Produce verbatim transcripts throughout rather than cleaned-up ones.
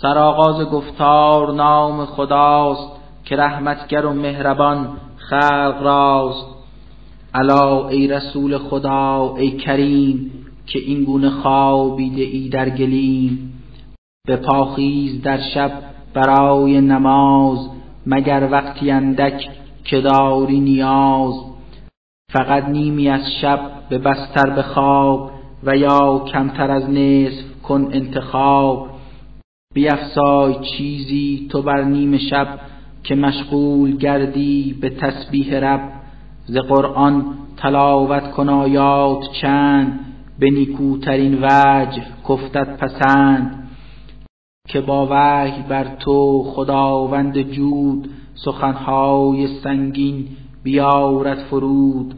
سرآغاز گفتار نام خداست، که رحمتگر و مهربان خلق راست. الا ای رسول خدا ای کریم، که این گونه خوابیده ای در گلیم. به پاخیز در شب برای نماز، مگر وقتی اندک که داری نیاز. فقط نیمی از شب به بستر بخواب، و یا کمتر از نصف کن انتخاب. بیفزای چیزی تو بر نیم شب، که مشغول گردی به تسبیح رب. ز قرآن تلاوت کن آیات چند، به نیکوترین وجه کافتد پسند. که با وحی بر تو خداوند جود، سخنهای سنگین بیارد فرود.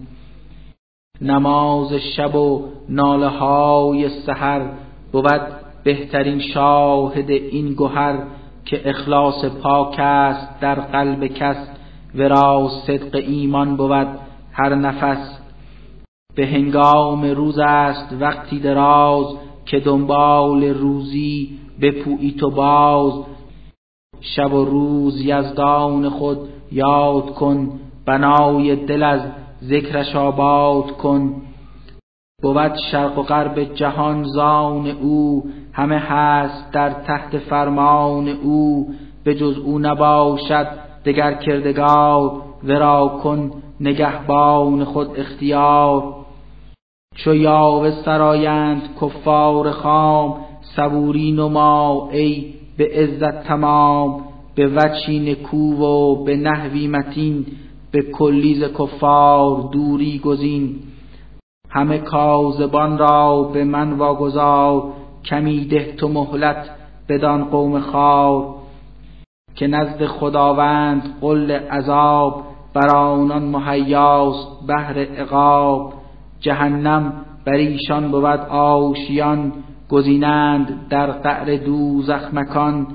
نماز شب و ناله های سحر، بود بهترین شاهد این گهر. که اخلاص پاک است در قلب کس، ورا صدق ایمان بود هر نفس. به هنگام روز است وقتی دراز، که دنبال روزی بپویی تو باز. شب و روز یزدان خود یاد کن، بنای دل از ذکرش آباد کن. بود شرق و غرب جهان زان او، همه هست در تحت فرمان او. به جز او نباشد دگر کردگار، ورا کن نگهبان خود اختیار. چو یاوه سرایند کفار خام، صبوری نما ای به عزت تمام. به وجهی نکو و به نحوی متین، به کلی ز کفار دوری گزین. همه کاذبان را به من واگذار، کمی ده تو مهلت بدان قوم خوار. که نزد خداوند غل عذاب، بر آنان مهیاست بهر عقاب. جهنم بر ایشان بود آشیان، گزینند در قعر دوزخ مکان.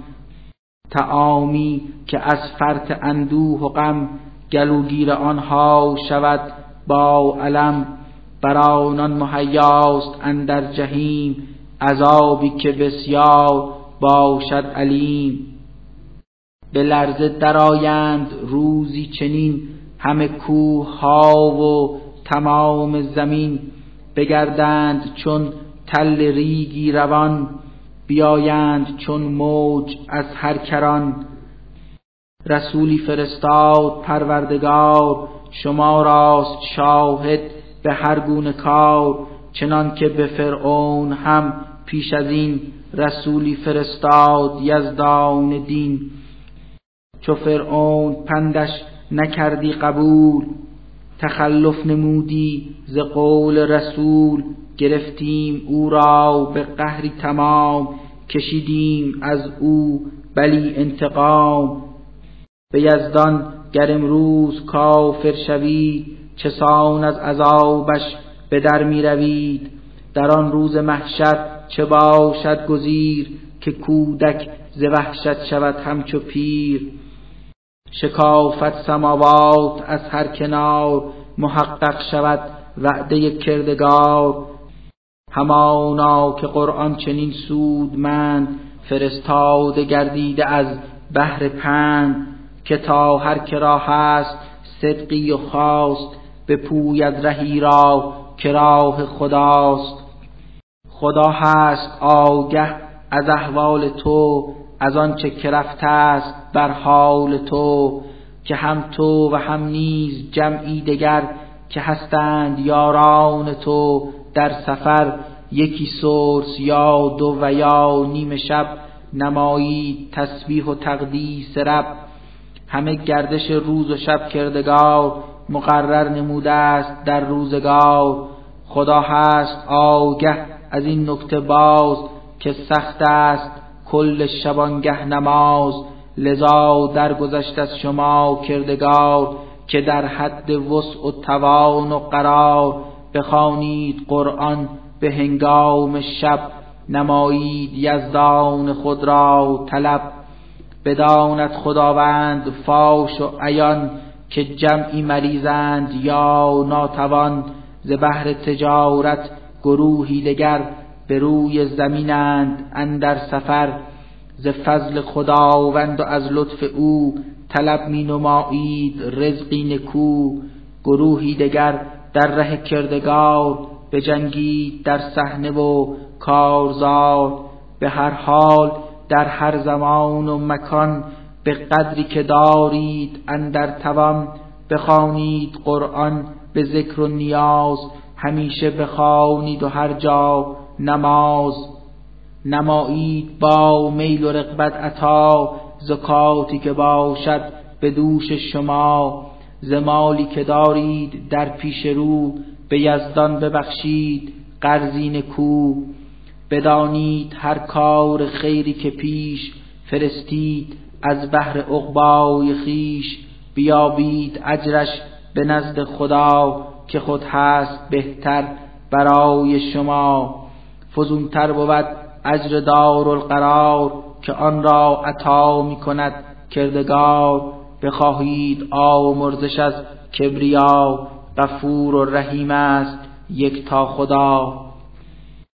طعامی که از فرط اندوه و غم، گلوگیر آنها شود با الم. بر آنان مهیاست اندر جحیم، عذابی که بسیار باشد علیم. به لرزه درآیند روزی چنین، همه کوه ها و تمام زمین. بگردند چون تل ریگی روان، بیایند چون موج از هر کران. رسولی فرستاد پروردگار، شما راست شاهد به هر گونه کار. چنان که به فرعون هم پیش از این، رسولی فرستاد یزدان دین. چو فرعون پندش نکردی قبول، تخلف نمودی ز قول رسول. گرفتیم او را به قهری تمام، کشیدیم از او بلی انتقام. به یزدان گر امروز کافر شوید، چسان از عذابش به در می روید. در آن روز محشر چه باشد گزیر، که کودک ز وحشت شود همچو پیر. شکافت سماوات از هر کنار، محقق شود وعده کردگار. همانا که قرآن چنین سودمند، فرستاده گردیده از بحر پند. که تا هر که را هست صدقی و خواست، بپوید رهی را که راه خداست. خدا هست آگه از احوال تو، از آنچه که رفته است بر حال تو. که هم تو و هم نیز جمعی دگر، که هستند یاران تو در سفر. یکی سرس یا دو و یا نیم شب، نمایید تسبیح و تقدیس رب. همه گردش روز و شب کردگار، مقرر نموده است در روزگار. خدا هست آگه از این نکته باز، که سخت است کل شبانگه نماز. لذا درگذشت از شما کردگار، که در حد وسع و توان و قرار. بخوانید قرآن به هنگام شب، نمایید یزدان خود را طلب. بداند خداوند فاش و عیان، که جمعی مریضند یا ناتوان. ز بهر تجارت گروهی دگر، به روی زمینند اندر سفر. ز فضل خداوند و از لطف او طلب می نمایید رزقی نکو. گروهی دگر در ره کردگار بجنگید در صحنه و کارزار. به هر حال در هر زمان و مکان به قدری که دارید اندر توان بخوانید قرآن به ذکر و نیاز. همیشه بخوانید و هر جا نماز. نمایید با میل و رغبت عطا زکاتی که باشد به دوش شما. ز مالی که دارید در پیش رو به یزدان ببخشید قرضی نکو. بدانید هر کار خیری که پیش فرستید از بهر عقبای خویش. بیابید اجرش به نزد خدا که خود هست بهتر برای شما. فزونتر بود اجر دارالقرار که آن را عطا می کند کردگار. بخواهید آمرزش از کبریا غفور و رحیم است یک تا خدا.